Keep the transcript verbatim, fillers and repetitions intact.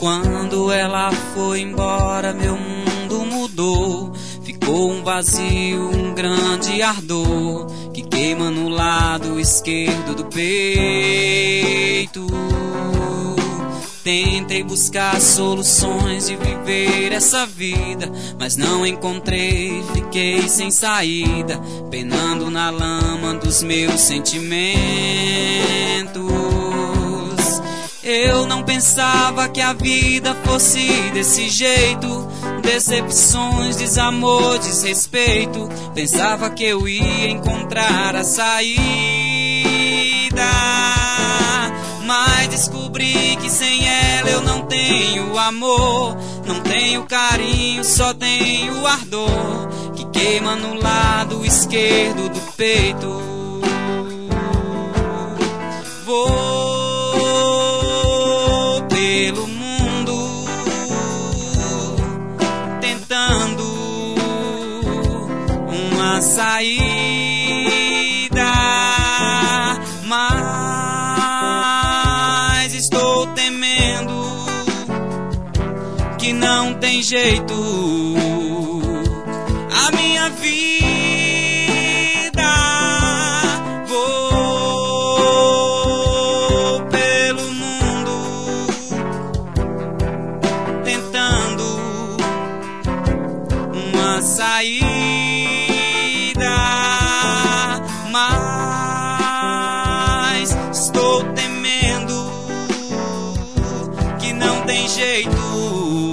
Quando ela foi embora, meu mundo mudou. Ficou um vazio, um grande ardor que queima no lado esquerdo do peito. Tentei buscar soluções de viver essa vida, mas não encontrei, fiquei sem saída, penando na lama dos meus sentimentos. Eu não pensava que a vida fosse desse jeito, decepções, desamor, desrespeito. Pensava que eu ia encontrar a saída, mas descobri que sem ela eu não tenho amor, não tenho carinho, só tenho ardor que queima no lado esquerdo do peito. Vou pelo mundo tentando uma saída, mas estou temendo que não tem jeito. A minha vida, vou pelo mundo tentando uma saída, mas estou temendo que não tem jeito.